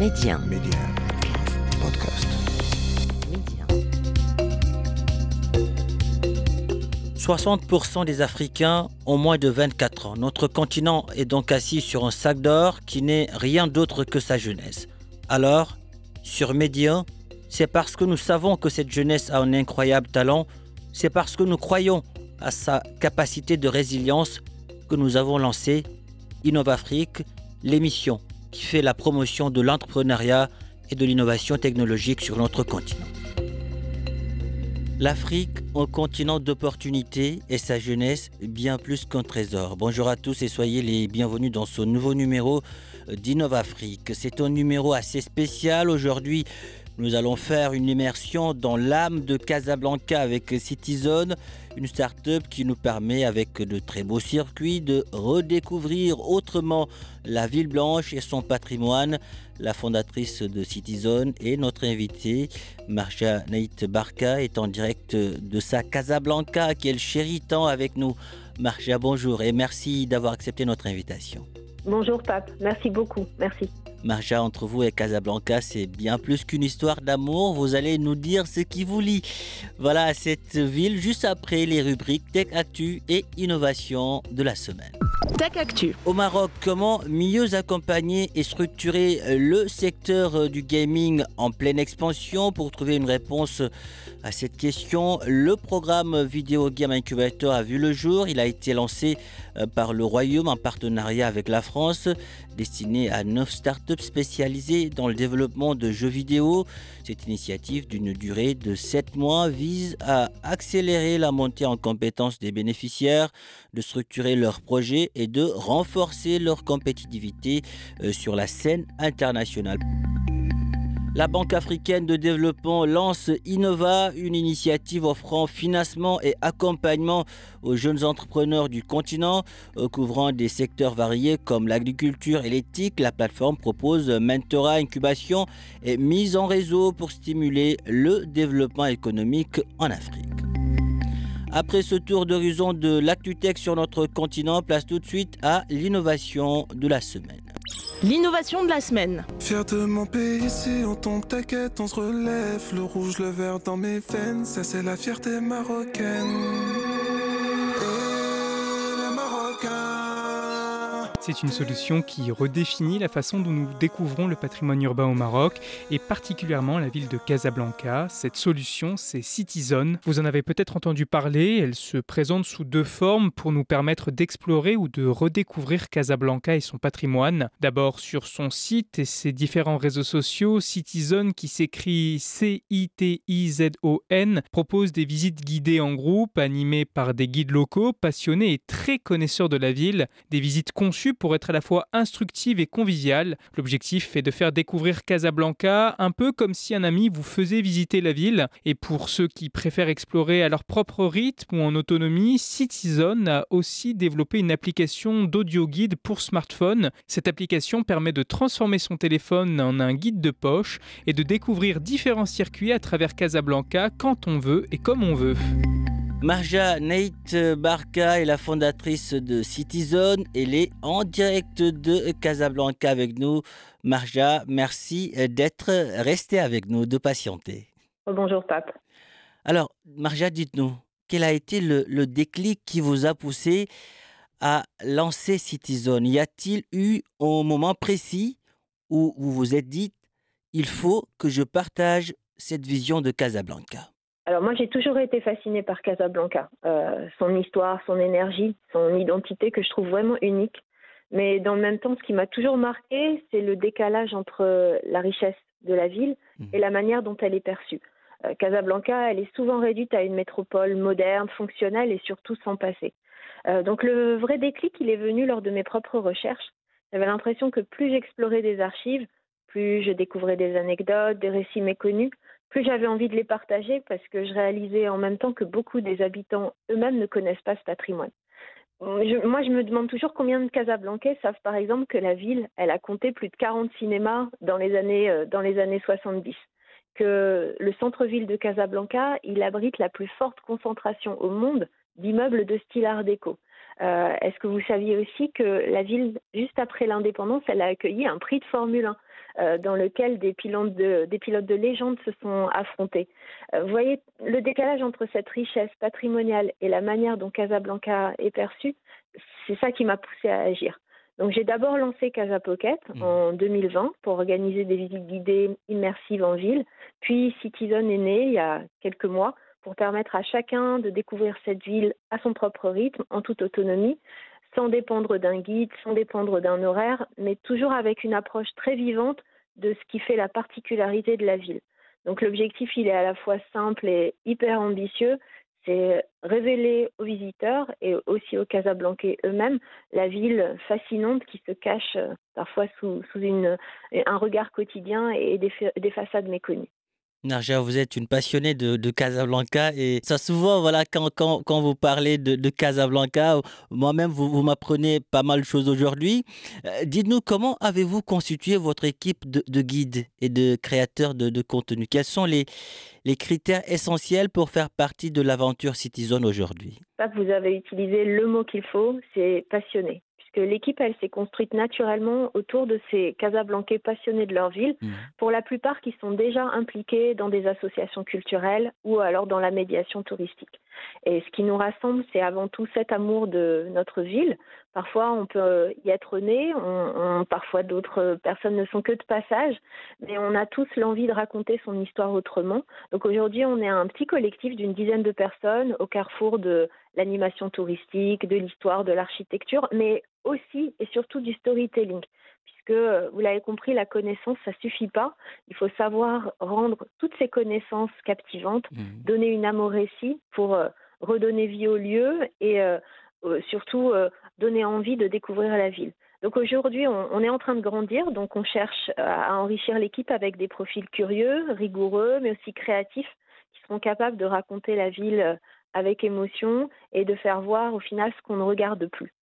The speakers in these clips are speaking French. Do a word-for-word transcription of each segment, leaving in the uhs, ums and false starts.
Média. Média. Podcast. Média. soixante pour cent des Africains ont moins de vingt-quatre ans. Notre continent est donc assis sur un sac d'or qui n'est rien d'autre que sa jeunesse. Alors, sur Média, c'est parce que nous savons que cette jeunesse a un incroyable talent, c'est parce que nous croyons à sa capacité de résilience que nous avons lancé InnovAfrique, l'émission qui fait la promotion de l'entrepreneuriat et de l'innovation technologique sur notre continent. L'Afrique, un continent d'opportunités et sa jeunesse, bien plus qu'un trésor. Bonjour à tous et soyez les bienvenus dans ce nouveau numéro d'InnovAfrique. C'est un numéro assez spécial. Aujourd'hui, nous allons faire une immersion dans l'âme de Casablanca avec Citizen, une start-up qui nous permet, avec de très beaux circuits, de redécouvrir autrement la ville blanche et son patrimoine. La fondatrice de Citizen et notre invitée, Marja Naït Barka, est en direct de sa Casablanca qu'elle chérit tant avec nous. Marja, bonjour et merci d'avoir accepté notre invitation. Bonjour Pape, merci beaucoup, merci. Marja, entre vous et Casablanca, c'est bien plus qu'une histoire d'amour. Vous allez nous dire ce qui vous lie. Voilà cette ville juste après les rubriques Tech Actu et Innovation de la semaine. Tech Actu. Au Maroc, comment mieux accompagner et structurer le secteur du gaming en pleine expansion? Pour trouver une réponse à cette question, le programme Video Game Incubator a vu le jour. Il a été lancé par le Royaume en partenariat avec la France, destiné à neuf startups spécialisées dans le développement de jeux vidéo. Cette initiative d'une durée de sept mois vise à accélérer la montée en compétences des bénéficiaires, de structurer leurs projets et de renforcer leur compétitivité sur la scène internationale. La Banque africaine de développement lance Innova, une initiative offrant financement et accompagnement aux jeunes entrepreneurs du continent, couvrant des secteurs variés comme l'agriculture et l'éthique. La plateforme propose mentorat, incubation et mise en réseau pour stimuler le développement économique en Afrique. Après ce tour d'horizon de l'ActuTech sur notre continent, place tout de suite à l'innovation de la semaine. L'innovation de la semaine. Fier de mon pays, si on tombe, t'inquiète, on se relève. Le rouge, le vert dans mes veines, ça c'est la fierté marocaine. Et les Marocains. C'est une solution qui redéfinit la façon dont nous découvrons le patrimoine urbain au Maroc et particulièrement la ville de Casablanca. Cette solution, c'est Citizen. Vous en avez peut-être entendu parler. Elle se présente sous deux formes pour nous permettre d'explorer ou de redécouvrir Casablanca et son patrimoine. D'abord sur son site et ses différents réseaux sociaux, Citizen, qui s'écrit C I T I Z O N, propose des visites guidées en groupe, animées par des guides locaux, passionnés et très connaisseurs de la ville. Des visites conçues pour être à la fois instructive et conviviale. L'objectif est de faire découvrir Casablanca un peu comme si un ami vous faisait visiter la ville. Et pour ceux qui préfèrent explorer à leur propre rythme ou en autonomie, Citizen a aussi développé une application d'audio guide pour smartphone. Cette application permet de transformer son téléphone en un guide de poche et de découvrir différents circuits à travers Casablanca quand on veut et comme on veut. Marja Naït Barka est la fondatrice de Citizen. Elle est en direct de Casablanca avec nous. Marja, merci d'être restée avec nous, de patienter. Bonjour Pape. Alors, Marja, dites-nous, quel a été le, le déclic qui vous a poussé à lancer Citizen? Y a-t-il eu un moment précis où vous vous êtes dit « il faut que je partage cette vision de Casablanca » ? Alors moi, j'ai toujours été fascinée par Casablanca, euh, son histoire, son énergie, son identité que je trouve vraiment unique. Mais dans le même temps, ce qui m'a toujours marqué, c'est le décalage entre la richesse de la ville et la manière dont elle est perçue. Euh, Casablanca, elle est souvent réduite à une métropole moderne, fonctionnelle et surtout sans passé. Euh, donc le vrai déclic, il est venu lors de mes propres recherches. J'avais l'impression que plus j'explorais des archives, plus je découvrais des anecdotes, des récits méconnus, plus j'avais envie de les partager parce que je réalisais en même temps que beaucoup des habitants eux-mêmes ne connaissent pas ce patrimoine. Je, moi, je me demande toujours combien de Casablancais savent par exemple que la ville, elle a compté plus de quarante cinémas dans les années, euh, dans les années soixante-dix. Que le centre-ville de Casablanca, il abrite la plus forte concentration au monde d'immeubles de style art déco. Euh, est-ce que vous saviez aussi que la ville, juste après l'indépendance, elle a accueilli un prix de Formule un euh, dans lequel des pilotes, de, des pilotes de légende se sont affrontés. Euh, vous voyez, le décalage entre cette richesse patrimoniale et la manière dont Casablanca est perçue, c'est ça qui m'a poussée à agir. Donc j'ai d'abord lancé Casa Pocket Mmh. en deux mille vingt pour organiser des visites guidées immersives en ville. Puis Citizen est né il y a quelques mois pour permettre à chacun de découvrir cette ville à son propre rythme, en toute autonomie, sans dépendre d'un guide, sans dépendre d'un horaire, mais toujours avec une approche très vivante de ce qui fait la particularité de la ville. Donc l'objectif, il est à la fois simple et hyper ambitieux, c'est révéler aux visiteurs et aussi aux Casablancais eux-mêmes la ville fascinante qui se cache euh, parfois sous, sous une, un regard quotidien et des, fa- des façades méconnues. Narja, vous êtes une passionnée de, de Casablanca et ça souvent, voilà, quand, quand, quand vous parlez de, de Casablanca, moi-même, vous, vous m'apprenez pas mal de choses aujourd'hui. Euh, dites-nous, comment avez-vous constitué votre équipe de, de guides et de créateurs de, de contenu? Quels sont les, les critères essentiels pour faire partie de l'aventure Citizen aujourd'hui? Ça, vous avez utilisé le mot qu'il faut, c'est passionné. Puisque l'équipe, elle s'est construite naturellement autour de ces Casablancais passionnés de leur ville, Mhm. pour la plupart qui sont déjà impliqués dans des associations culturelles ou alors dans la médiation touristique. Et ce qui nous rassemble, c'est avant tout cet amour de notre ville. Parfois, on peut y être né, on, on- parfois d'autres personnes ne sont que de passage, mais on a tous l'envie de raconter son histoire autrement. Donc aujourd'hui, on est un petit collectif d'une dizaine de personnes au carrefour de l'animation touristique, de l'histoire, de l'architecture, mais aussi et surtout du storytelling. Puisque, euh, vous l'avez compris, la connaissance, ça suffit pas. Il faut savoir rendre toutes ces connaissances captivantes, Mhm. donner une âme au récit pour euh, redonner vie au lieu et euh, euh, surtout euh, donner envie de découvrir la ville. Donc aujourd'hui, on, on est en train de grandir, donc on cherche à enrichir l'équipe avec des profils curieux, rigoureux, mais aussi créatifs, qui seront capables de raconter la ville euh, avec émotion et de faire voir au final ce qu'on ne regarde plus.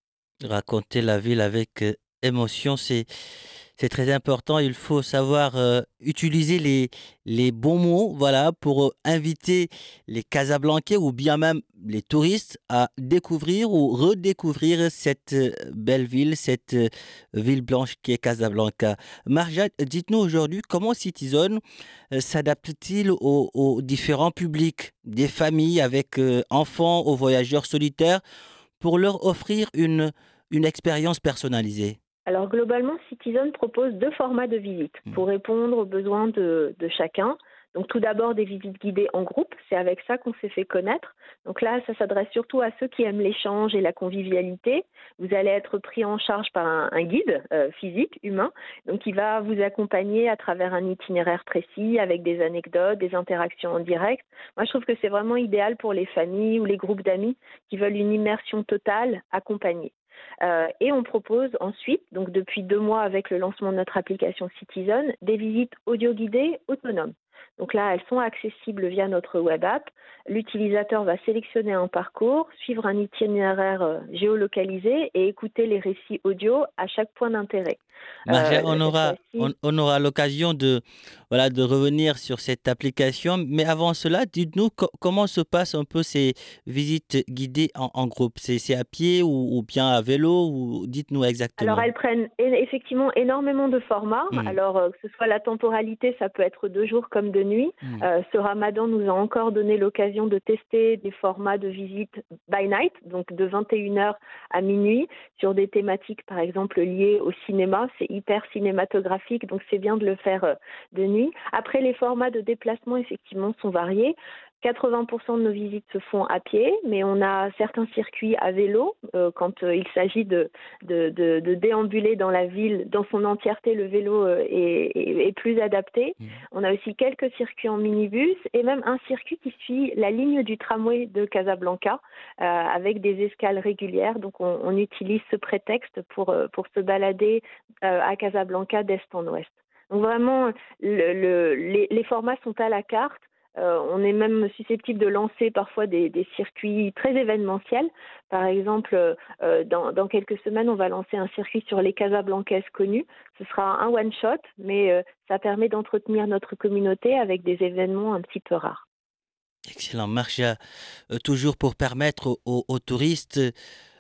Raconter la ville avec euh, émotion, c'est c'est très important. Il faut savoir euh, utiliser les, les bons mots, voilà, pour euh, inviter les Casablancais ou bien même les touristes à découvrir ou redécouvrir cette euh, belle ville, cette euh, ville blanche qui est Casablanca. Marjane, dites-nous aujourd'hui comment Citizen euh, s'adapte-t-il aux, aux différents publics, des familles avec euh, enfants, aux voyageurs solitaires, pour leur offrir une, une expérience personnalisée. Alors globalement, Citizen propose deux formats de visite Mm. pour répondre aux besoins de, de chacun. Donc tout d'abord des visites guidées en groupe, c'est avec ça qu'on s'est fait connaître. Donc là, ça s'adresse surtout à ceux qui aiment l'échange et la convivialité. Vous allez être pris en charge par un, un guide euh, physique, humain, donc qui va vous accompagner à travers un itinéraire précis avec des anecdotes, des interactions en direct. Moi, je trouve que c'est vraiment idéal pour les familles ou les groupes d'amis qui veulent une immersion totale accompagnée. Euh, et on propose ensuite, donc depuis deux mois avec le lancement de notre application Citizen, des visites audio guidées autonomes. Donc là, elles sont accessibles via notre web app. L'utilisateur va sélectionner un parcours, suivre un itinéraire euh, géolocalisé et écouter les récits audio à chaque point d'intérêt. Marja, Euh, on cette aura, on, fois-ci, on aura l'occasion de, voilà, de revenir sur cette application. Mais avant cela, dites-nous co- comment se passent un peu ces visites guidées en, en groupe. C'est, c'est à pied ou, ou bien à vélo ou dites-nous alors, exactement. elles prennent é- effectivement énormément de formats. Mm, Alors, euh, que ce soit la temporalité, ça peut être de jour comme de nuit. mm. Euh, ce ramadan nous a encore donné l'occasion de tester des formats de visite by night, donc de vingt et une heures à minuit, sur des thématiques, par exemple, liées au cinéma. C'est hyper cinématographique, donc c'est bien de le faire euh, de nuit. Après, les formats de déplacement, effectivement, sont variés. quatre-vingts pour cent de nos visites se font à pied, mais on a certains circuits à vélo euh, quand euh, il s'agit de de, de, de déambuler dans la ville dans son entièreté, le vélo euh, est, est, est plus adapté. Mm. On a aussi quelques circuits en minibus et même un circuit qui suit la ligne du tramway de Casablanca euh, avec des escales régulières. Donc on, on utilise ce prétexte pour, euh, pour se balader euh, à Casablanca d'est en ouest. Donc vraiment, le, le, les, les formats sont à la carte. Euh, on est même susceptible de lancer parfois des, des circuits très événementiels. Par exemple, euh, dans, dans quelques semaines, on va lancer un circuit sur les Casablancaises connues. Ce sera un one-shot, mais euh, ça permet d'entretenir notre communauté avec des événements un petit peu rares. Excellent, Marja. Euh, toujours pour permettre aux, aux- aux touristes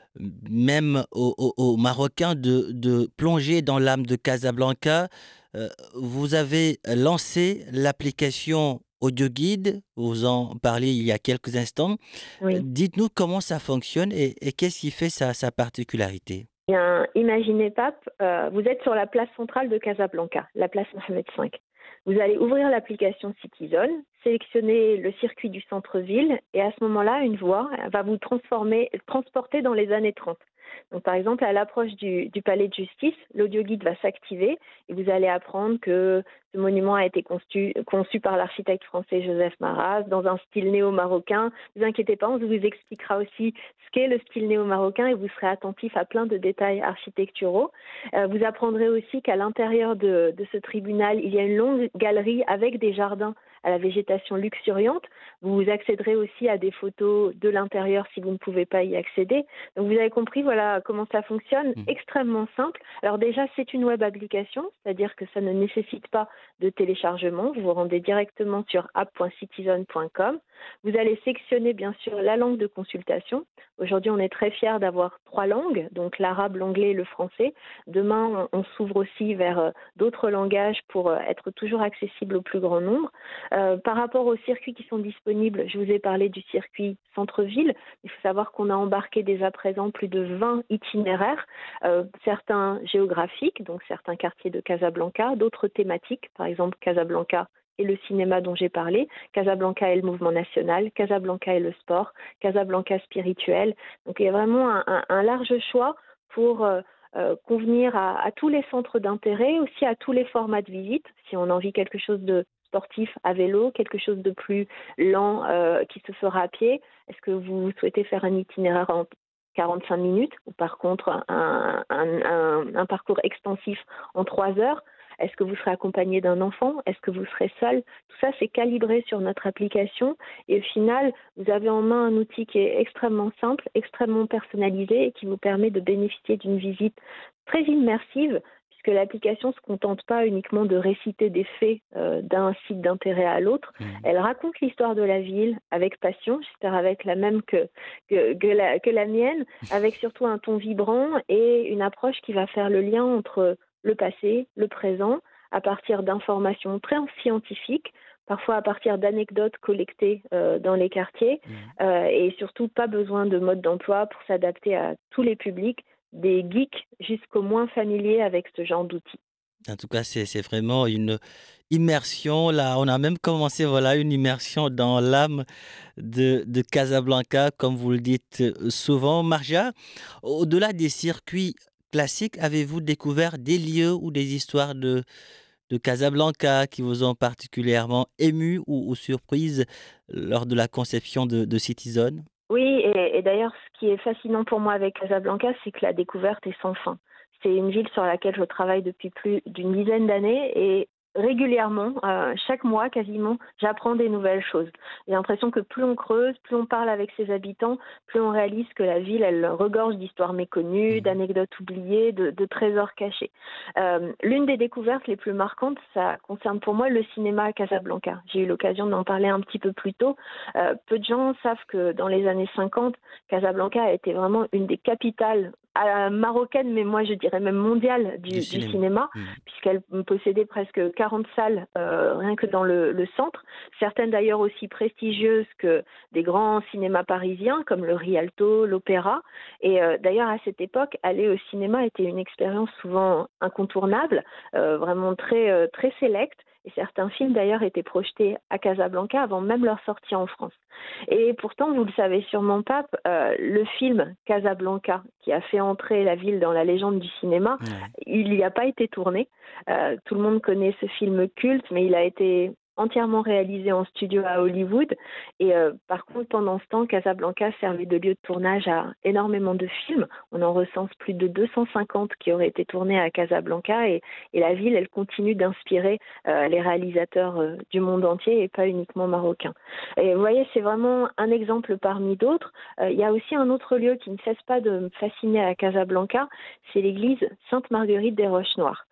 même aux, aux- aux Marocains de, de plonger dans l'âme de Casablanca. Euh, vous avez lancé l'application Audio Guide, vous en parliez il y a quelques instants. Euh, Oui. Dites-nous comment ça fonctionne et, et qu'est-ce qui fait sa, sa particularité. Bien, imaginez, Pape, euh, vous êtes sur la place centrale de Casablanca, la place Mohamed V. Vous allez ouvrir l'application Citizen, sélectionner le circuit du centre-ville et à ce moment-là, une voix va vous transformer, transporter dans les années trente. Donc, par exemple, à l'approche du, du palais de justice, l'audioguide va s'activer et vous allez apprendre que ce monument a été conçu, conçu par l'architecte français Joseph Maras dans un style néo-marocain. Ne vous inquiétez pas, on vous expliquera aussi ce qu'est le style néo-marocain et vous serez attentif à plein de détails architecturaux. Euh, vous apprendrez aussi qu'à l'intérieur de, de ce tribunal, il y a une longue galerie avec des jardins à la végétation luxuriante. Vous accéderez aussi à des photos de l'intérieur si vous ne pouvez pas y accéder. Donc vous avez compris, voilà comment ça fonctionne, Mhm. extrêmement simple. Alors déjà, c'est une web application, c'est-à-dire que ça ne nécessite pas de téléchargement. Vous vous rendez directement sur app point citizen point com. Vous allez sectionner bien sûr la langue de consultation. Aujourd'hui, on est très fiers d'avoir trois langues, donc l'arabe, l'anglais et le français. Demain, on, on s'ouvre aussi vers euh, d'autres langages pour euh, être toujours accessible au plus grand nombre. Euh, par rapport aux circuits qui sont disponibles, je vous ai parlé du circuit centre-ville. Il faut savoir qu'on a embarqué dès à présent plus de vingt itinéraires, euh, certains géographiques, donc certains quartiers de Casablanca, d'autres thématiques, par exemple Casablanca et le cinéma dont j'ai parlé, Casablanca et le mouvement national, Casablanca et le sport, Casablanca spirituel. Donc il y a vraiment un, un, un large choix pour euh, euh, convenir à, à tous les centres d'intérêt, aussi à tous les formats de visite. Si on a envie quelque chose de sportif à vélo, quelque chose de plus lent euh, qui se fera à pied. Est-ce que vous souhaitez faire un itinéraire en quarante-cinq minutes ou par contre un, un, un, un parcours extensif en trois heures? Est-ce que vous serez accompagné d'un enfant? Est-ce que vous serez seul? Tout ça, c'est calibré sur notre application. Et au final, vous avez en main un outil qui est extrêmement simple, extrêmement personnalisé et qui vous permet de bénéficier d'une visite très immersive, puisque l'application ne se contente pas uniquement de réciter des faits euh, d'un site d'intérêt à l'autre. Mhm. Elle raconte l'histoire de la ville avec passion, j'espère avec la même que, que, que, la, que la mienne, avec surtout un ton vibrant et une approche qui va faire le lien entre le passé, le présent, à partir d'informations très scientifiques, parfois à partir d'anecdotes collectées euh, dans les quartiers, Mhm. euh, et surtout pas besoin de mode d'emploi pour s'adapter à tous les publics, des geeks jusqu'aux moins familiers avec ce genre d'outils. En tout cas, c'est c'est vraiment une immersion. Là, on a même commencé, voilà, une immersion dans l'âme de, de Casablanca, comme vous le dites euh, souvent. Marja, au-delà des circuits classiques, avez-vous découvert des lieux ou des histoires de, de Casablanca qui vous ont particulièrement ému ou, ou surprise lors de la conception de, de Citizen? Oui, et, et d'ailleurs, ce qui est fascinant pour moi avec Casablanca, c'est que la découverte est sans fin. C'est une ville sur laquelle je travaille depuis plus d'une dizaine d'années et régulièrement, euh, chaque mois quasiment, j'apprends des nouvelles choses. J'ai l'impression que plus on creuse, plus on parle avec ses habitants, plus on réalise que la ville, elle regorge d'histoires méconnues, Mhm. d'anecdotes oubliées, de, de trésors cachés. Euh, l'une des découvertes les plus marquantes, ça concerne pour moi le cinéma à Casablanca. J'ai eu l'occasion d'en parler un petit peu plus tôt. Euh, peu de gens savent que dans les années cinquante, Casablanca a été vraiment une des capitales euh, marocaines, mais moi je dirais même mondiale du, Du du cinéma. cinéma, Mhm. puisqu'elle possédait presque quarante salles euh, rien que dans le, le centre, certaines d'ailleurs aussi prestigieuses que des grands cinémas parisiens comme le Rialto, l'Opéra. Et euh, d'ailleurs à cette époque, aller au cinéma était une expérience souvent incontournable, euh, vraiment très, euh, très sélecte. Et certains films d'ailleurs étaient projetés à Casablanca avant même leur sortie en France. Et pourtant, vous le savez sûrement pas, euh, le film Casablanca, qui a fait entrer la ville dans la légende du cinéma, Ouais. il n'y a pas été tourné. Euh, tout le monde connaît ce film culte, mais il a été entièrement réalisé en studio à Hollywood. Et euh, par contre, pendant ce temps, Casablanca servait de lieu de tournage à énormément de films. On en recense plus de deux cent cinquante qui auraient été tournés à Casablanca. Et, et la ville, elle continue d'inspirer euh, les réalisateurs euh, du monde entier et pas uniquement marocains. Et vous voyez, c'est vraiment un exemple parmi d'autres. Euh, il y a aussi un autre lieu qui ne cesse pas de me fasciner à Casablanca, c'est l'église Sainte-Marguerite des Roches Noires.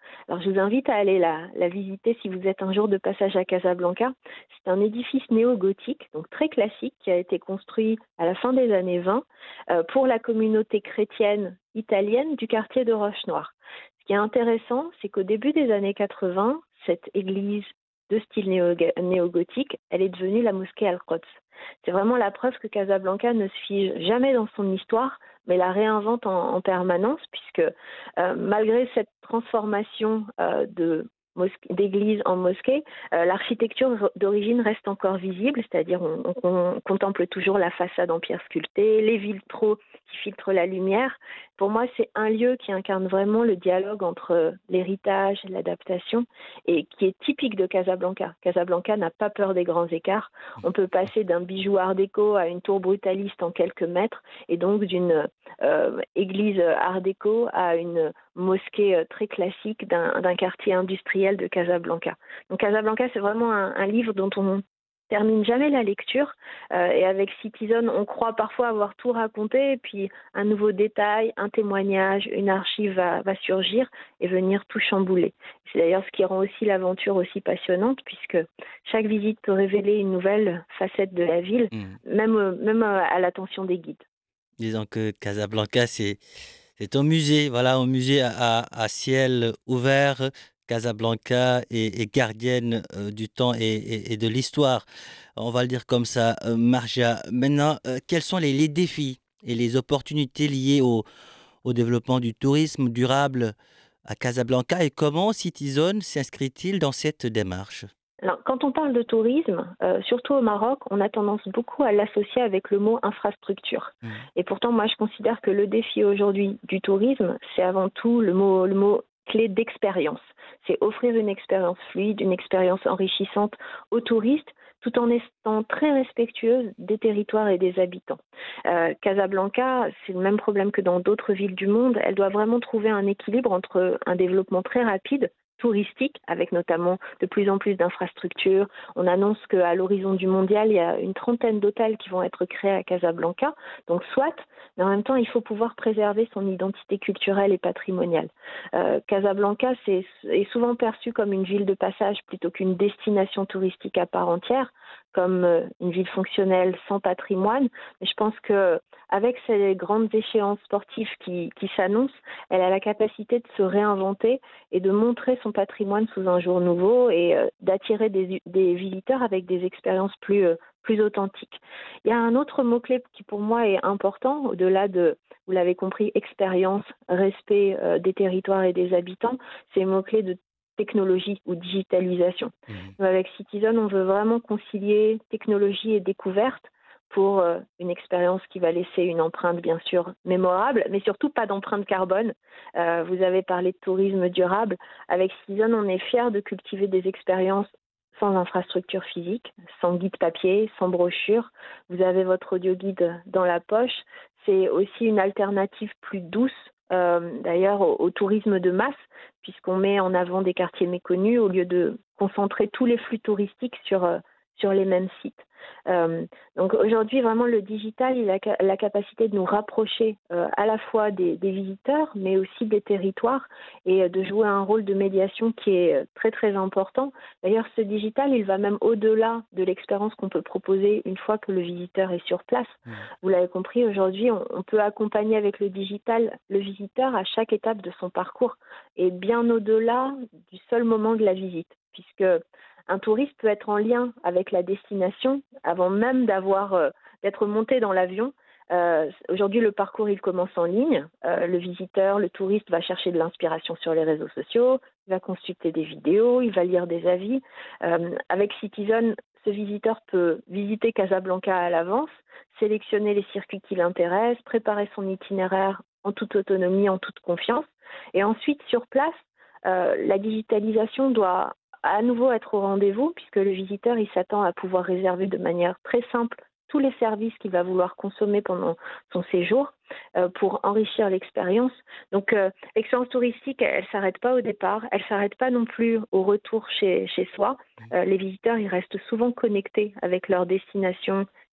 Alors je vous invite à aller la, la visiter si vous êtes un jour de passage à Casablanca. C'est un édifice néo-gothique, donc très classique, qui a été construit à la fin des années vingt euh, pour la communauté chrétienne italienne du quartier de Roche-Noire. Ce qui est intéressant, c'est qu'au début des années quatre-vingts, cette église de style néo- néo-gothique, elle est devenue la mosquée Al-Quds. C'est vraiment la preuve que Casablanca ne se fige jamais dans son histoire, mais la réinvente en, en permanence, puisque euh, malgré cette transformation euh, de mosquée- d'église en mosquée, euh, l'architecture d'origine reste encore visible, c'est-à-dire on, on- on contemple toujours la façade en pierre sculptée, les vitraux qui filtrent la lumière. Pour moi, c'est un lieu qui incarne vraiment le dialogue entre l'héritage, l'adaptation, et qui est typique de Casablanca. Casablanca n'a pas peur des grands écarts. On peut passer d'un bijou art déco à une tour brutaliste en quelques mètres, et donc d'une euh, église art déco à une mosquée euh, très classique d'un, d'un quartier industriel de Casablanca. Donc Casablanca, c'est vraiment un, un livre dont on termine jamais la lecture euh, et avec Citizen, on croit parfois avoir tout raconté et puis un nouveau détail, un témoignage, une archive va, va surgir et venir tout chambouler. C'est d'ailleurs ce qui rend aussi l'aventure aussi passionnante puisque chaque visite peut révéler une nouvelle facette de la ville, Hmm. même, même à l'attention des guides. Disons que Casablanca, c'est c'est un musée, voilà, un musée à, à- à ciel ouvert. Casablanca est, est gardienne euh, du temps et, et- et de l'histoire. On va le dire comme ça. Euh, Marja, maintenant, euh, quels sont les, les défis et les opportunités liées au, au développement du tourisme durable à Casablanca et comment Citizen s'inscrit-il dans cette démarche? Alors, quand on parle de tourisme, euh, surtout au Maroc, on a tendance beaucoup à l'associer avec le mot infrastructure. Mhm. Et pourtant, moi, je considère que le défi aujourd'hui du tourisme, c'est avant tout le mot, le mot clé d'expérience. C'est offrir une expérience fluide, une expérience enrichissante aux touristes, tout en étant très respectueuse des territoires et des habitants. Euh, Casablanca, c'est le même problème que dans d'autres villes du monde. Elle doit vraiment trouver un équilibre entre un développement très rapide touristique, avec notamment de plus en plus d'infrastructures. On annonce qu'à l'horizon du mondial, il y a une trentaine d'hôtels qui vont être créés à Casablanca, donc soit, mais en même temps, il faut pouvoir préserver son identité culturelle et patrimoniale. Euh, Casablanca c'est, est souvent perçue comme une ville de passage plutôt qu'une destination touristique à part entière, comme euh, une ville fonctionnelle sans patrimoine. Mais je pense que avec ces grandes échéances sportives qui, qui s'annoncent, elle a la capacité de se réinventer et de montrer son patrimoine sous un jour nouveau et euh, d'attirer des, des visiteurs avec des expériences plus, euh, plus authentiques. Il y a un autre mot-clé qui pour moi est important, au-delà de, vous l'avez compris, expérience, respect euh, des territoires et des habitants, c'est le mot-clé de technologie ou digitalisation. Mhm. Nous, avec Citizen, on veut vraiment concilier technologie et découverte pour euh, une expérience qui va laisser une empreinte bien sûr mémorable, mais surtout pas d'empreinte carbone. Euh, vous avez parlé de tourisme durable. Avec Citizen, on est fiers de cultiver des expériences sans infrastructure physique, sans guide papier, sans brochure. Vous avez votre audio guide dans la poche. C'est aussi une alternative plus douce, euh, d'ailleurs, au, au tourisme de masse, puisqu'on met en avant des quartiers méconnus au lieu de concentrer tous les flux touristiques sur, euh, sur les mêmes sites. Euh, donc aujourd'hui, vraiment, le digital, il a la capacité de nous rapprocher euh, à la fois des, des visiteurs, mais aussi des territoires et euh, de jouer un rôle de médiation qui est très, très important. D'ailleurs, ce digital, il va même au-delà de l'expérience qu'on peut proposer une fois que le visiteur est sur place. Mmh. Vous l'avez compris, aujourd'hui, on, on peut accompagner avec le digital le visiteur à chaque étape de son parcours et bien au-delà du seul moment de la visite, puisque un touriste peut être en lien avec la destination avant même d'avoir, euh, d'être monté dans l'avion. Euh, aujourd'hui, le parcours, il commence en ligne. Euh, le visiteur, le touriste va chercher de l'inspiration sur les réseaux sociaux, il va consulter des vidéos, il va lire des avis. Euh, avec Citizen, ce visiteur peut visiter Casablanca à l'avance, sélectionner les circuits qui l'intéressent, préparer son itinéraire en toute autonomie, en toute confiance. Et ensuite, sur place, euh, la digitalisation doit à nouveau être au rendez-vous puisque le visiteur il s'attend à pouvoir réserver de manière très simple tous les services qu'il va vouloir consommer pendant son séjour euh, pour enrichir l'expérience. Donc euh, l'expérience touristique, elle ne s'arrête pas au départ, elle ne s'arrête pas non plus au retour chez, chez soi. Euh, les visiteurs, ils restent souvent connectés avec leur destination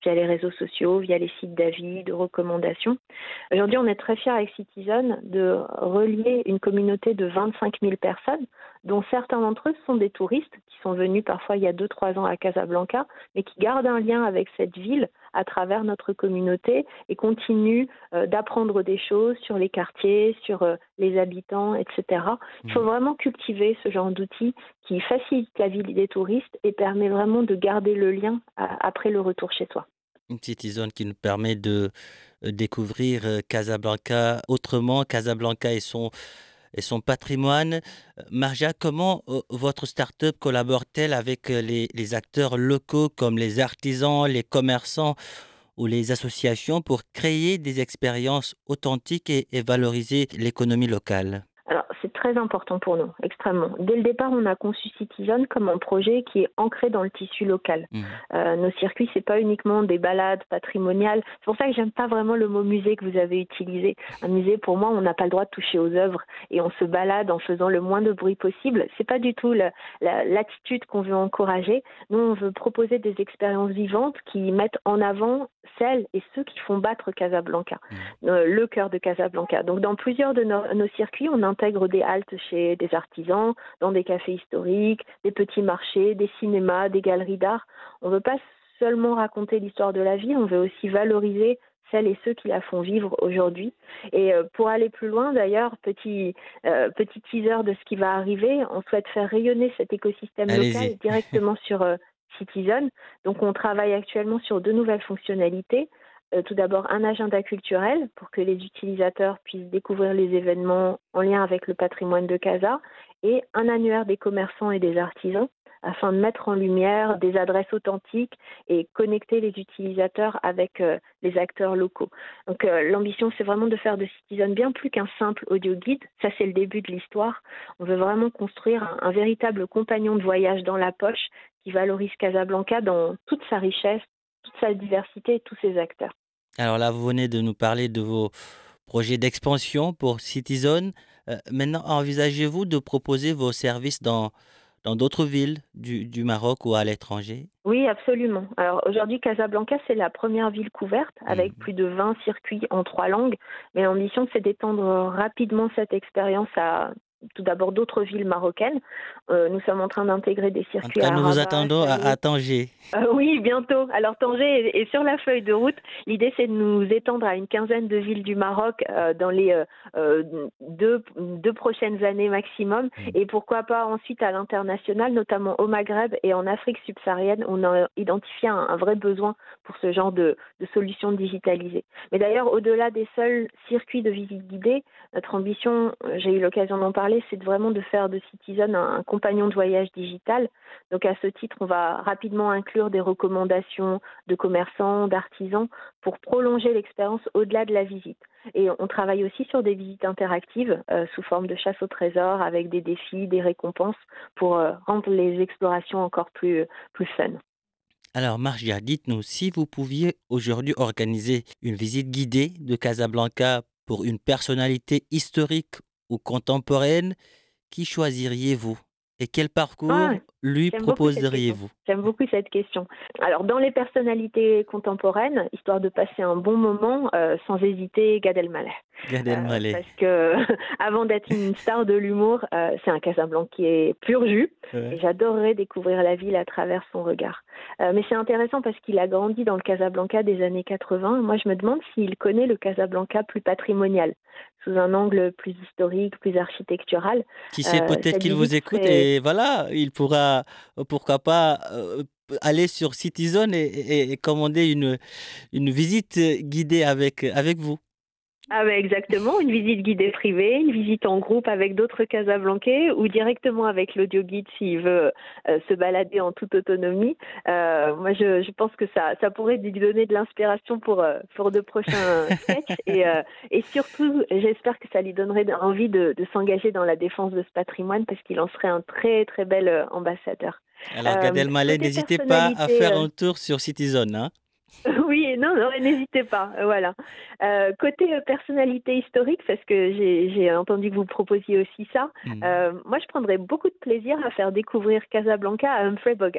via les réseaux sociaux, via les sites d'avis, de recommandations. Aujourd'hui, on est très fiers avec Citizen de relier une communauté de vingt-cinq mille personnes, dont certains d'entre eux sont des touristes qui sont venus parfois il y a deux trois ans à Casablanca, mais qui gardent un lien avec cette ville à travers notre communauté et continuent euh, d'apprendre des choses sur les quartiers, sur euh, les habitants, et cetera. Il faut vraiment cultiver ce genre d'outils qui facilite la vie des touristes et permet vraiment de garder le lien à- après le retour chez soi. Une petite zone qui nous permet de euh, découvrir euh, Casablanca autrement, Casablanca et son, et son patrimoine. Euh, Marja, comment euh, votre start-up collabore-t-elle avec euh, les, les acteurs locaux comme les artisans, les commerçants ou les associations pour créer des expériences authentiques et, et valoriser l'économie locale? Alors, c'est très important pour nous, extrêmement. Dès le départ, on a conçu Citizen comme un projet qui est ancré dans le tissu local. Mhm. Euh, nos circuits, c'est pas uniquement des balades patrimoniales. C'est pour ça que j'aime pas vraiment le mot musée que vous avez utilisé. Un musée, pour moi, on n'a pas le droit de toucher aux œuvres et on se balade en faisant le moins de bruit possible. C'est pas du tout la- la- l'attitude qu'on veut encourager. Nous, on veut proposer des expériences vivantes qui mettent en avant celles et ceux qui font battre Casablanca, euh, le cœur de Casablanca. Donc, dans plusieurs de nos, nos circuits, on intègre des haltes chez des artisans, dans des cafés historiques, des petits marchés, des cinémas, des galeries d'art. On ne veut pas seulement raconter l'histoire de la ville, on veut aussi valoriser celles et ceux qui la font vivre aujourd'hui. Et euh, pour aller plus loin, d'ailleurs, petit, euh, petit teaser de ce qui va arriver, on souhaite faire rayonner cet écosystème Allez-y. local directement sur euh, Citizen. Donc, on travaille actuellement sur deux nouvelles fonctionnalités. Euh, tout d'abord, un agenda culturel pour que les utilisateurs puissent découvrir les événements en lien avec le patrimoine de Casa et un annuaire des commerçants et des artisans afin de mettre en lumière des adresses authentiques et connecter les utilisateurs avec euh, les acteurs locaux. Donc euh, l'ambition, c'est vraiment de faire de Citizen bien plus qu'un simple audio guide. Ça, c'est le début de l'histoire. On veut vraiment construire un, un véritable compagnon de voyage dans la poche qui valorise Casablanca dans toute sa richesse, toute sa diversité et tous ses acteurs. Alors là, vous venez de nous parler de vos projets d'expansion pour Citizen. Euh, maintenant, envisagez-vous de proposer vos services dans, dans d'autres villes du, du Maroc ou à l'étranger? Oui, absolument. Alors aujourd'hui, Casablanca, c'est la première ville couverte avec Mhm. plus de vingt circuits en trois langues. Mais l'ambition, c'est d'étendre rapidement cette expérience à tout d'abord d'autres villes marocaines. Euh, nous sommes en train d'intégrer des En tout circuits cas, à nous vous Rabat, attendons à, Saïd. à Tanger. Euh, oui, bientôt. Alors Tanger est, est sur la feuille de route. L'idée, c'est de nous étendre à une quinzaine de villes du Maroc euh, dans les euh, euh, deux, deux prochaines années maximum. Mhm. Et pourquoi pas ensuite à l'international, notamment au Maghreb et en Afrique subsaharienne. On a identifié un, un vrai besoin pour ce genre de, de solutions digitalisées. Mais d'ailleurs, au-delà des seuls circuits de visite guidée, notre ambition, euh, j'ai eu l'occasion d'en parler, c'est de vraiment de faire de Citizen un, un compagnon de voyage digital. Donc à ce titre, on va rapidement inclure des recommandations de commerçants, d'artisans pour prolonger l'expérience au-delà de la visite. Et on travaille aussi sur des visites interactives euh, sous forme de chasse au trésor avec des défis, des récompenses pour euh, rendre les explorations encore plus, plus fun. Alors, Margia, dites-nous, si vous pouviez aujourd'hui organiser une visite guidée de Casablanca pour une personnalité historique ou contemporaine, qui choisiriez-vous? Et quel parcours Ah, lui J'aime beaucoup cette question. proposeriez-vous? J'aime beaucoup cette question. Alors, dans les personnalités contemporaines, histoire de passer un bon moment, euh, sans hésiter, Gad Elmaleh. Gad Euh, Elmaleh. parce que avant d'être une star de l'humour, euh, c'est un Casablancais pur jus. Et Ouais. j'adorerais découvrir la ville à travers son regard. Euh, mais c'est intéressant parce qu'il a grandi dans le Casablanca des années quatre-vingts. Moi, je me demande s'il connaît le Casablanca plus patrimonial, sous un angle plus historique, plus architectural. Qui sait, Euh, peut-être cette qu'il vous visite écoute serait... et voilà, il pourra, euh, pourquoi pas, euh, aller sur Citizen et, et- et commander une, une visite euh, guidée avec, avec vous. Ah ben exactement, une visite guidée privée, une visite en groupe avec d'autres Casablancais ou directement avec l'audio guide s'il veut euh, se balader en toute autonomie. Euh, moi, je, je pense que ça, ça pourrait lui donner de l'inspiration pour, euh, pour de prochains sketchs et, euh, et surtout, j'espère que ça lui donnerait envie de, de s'engager dans la défense de ce patrimoine parce qu'il en serait un très très bel euh, ambassadeur. Alors, Gad Euh, Elmaleh, côté n'hésitez pas à personnalité, faire euh, un tour sur Citizen, hein. oui, non, non, n'hésitez pas. euh, Voilà. Euh, côté euh, personnalité historique, parce que j'ai j'ai entendu que vous proposiez aussi ça, Mhm. euh, moi je prendrais beaucoup de plaisir à faire découvrir Casablanca à Humphrey Bogart.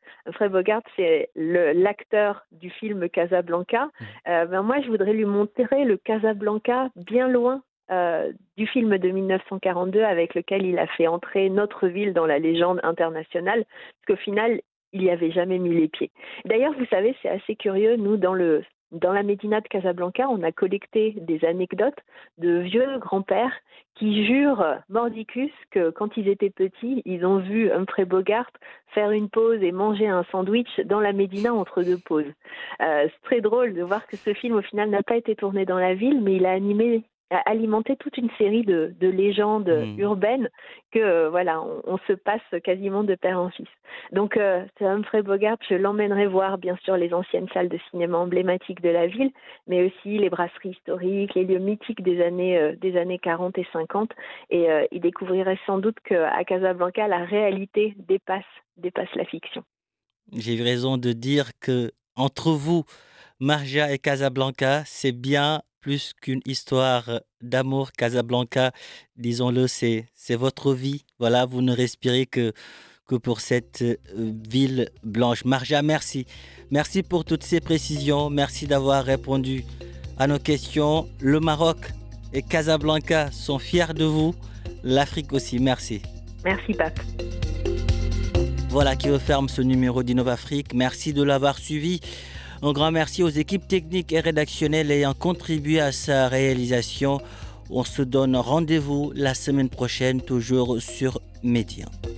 Humphrey Bogart, c'est le, l'acteur du film Casablanca. Euh, ben moi, je voudrais lui montrer le Casablanca bien loin euh, du film de dix-neuf cent quarante-deux avec lequel il a fait entrer notre ville dans la légende internationale, parce qu'au final, il n'y avait jamais mis les pieds. D'ailleurs, vous savez, c'est assez curieux, nous, dans le Dans la Médina de Casablanca, on a collecté des anecdotes de vieux grands-pères qui jurent mordicus que quand ils étaient petits, ils ont vu Humphrey Bogart faire une pause et manger un sandwich dans la Médina entre deux pauses. Euh, c'est très drôle de voir que ce film, au final, n'a pas été tourné dans la ville, mais il a animé a alimenté toute une série de, de légendes mmh. urbaines que euh, voilà, on, on se passe quasiment de père en fils. Donc, euh, Humphrey Bogart, je l'emmènerai voir bien sûr les anciennes salles de cinéma emblématiques de la ville, mais aussi les brasseries historiques, les lieux mythiques des années euh, des années quarante et cinquante. Et euh, il découvrirait sans doute qu'à Casablanca, la réalité dépasse dépasse la fiction. J'ai eu raison de dire que entre vous, Marja et Casablanca, c'est bien plus qu'une histoire d'amour. Casablanca, disons-le, c'est, c'est votre vie. Voilà, vous ne respirez que, que pour cette euh, ville blanche. Marja, merci. Merci pour toutes ces précisions. Merci d'avoir répondu à nos questions. Le Maroc et Casablanca sont fiers de vous. L'Afrique aussi. Merci. Merci, Pape. Voilà qui referme ce numéro d'InnovAfrique. Merci de l'avoir suivi. Un grand merci aux équipes techniques et rédactionnelles ayant contribué à sa réalisation. On se donne rendez-vous la semaine prochaine, toujours sur Média.